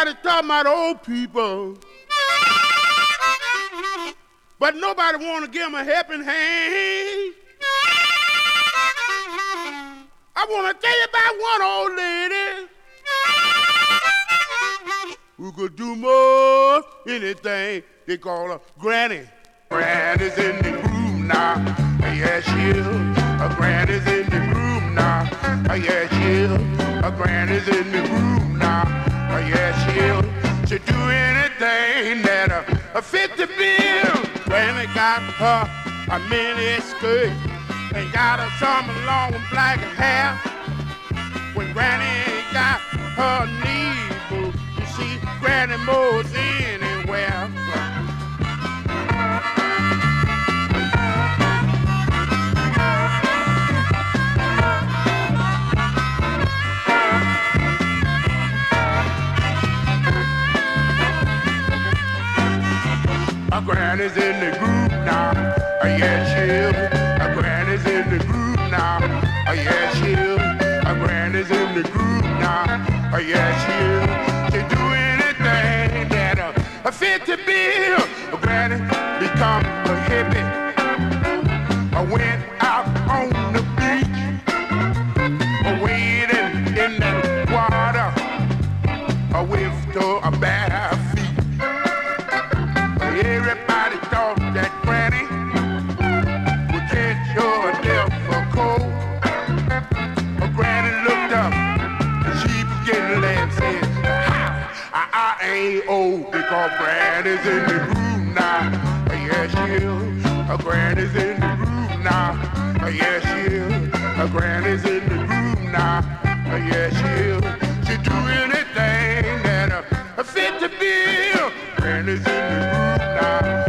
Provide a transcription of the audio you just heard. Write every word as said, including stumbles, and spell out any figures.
Everybody talking about old people, but nobody want to give them a helping hand. I want to tell you about one old lady who could do more anything. They call her Granny. Granny's in the groove now. Yeah, she is. A Granny's in the groove now. Yeah, she is. A Granny's in the groove now. Yeah, she is. She do anything that a, a fit the bill. Granny got her a mini skirt and got her some long black hair. When Granny got her knees moved, you see Granny moves anywhere. A Granny's in the groove now, uh, yeah she is. A Granny's in the groove now, uh, yeah she is. A Granny's in the groove now, uh, yeah she is. She do anything that uh, fit the bill. A Granny become a hippie. I went out on the beach, uh, wading in the water, uh, with uh, a bare feet. Everybody thought that Granny would catch your death for cold. But Granny looked up and she began to laugh and said, I, I ain't old because Granny's in the groove now. Yeah, she is. A Granny's in the groove now. Yeah, she is. A Granny's in the groove now. Yeah, she is. She do anything that uh, fit the bill. Granny's in the groove now.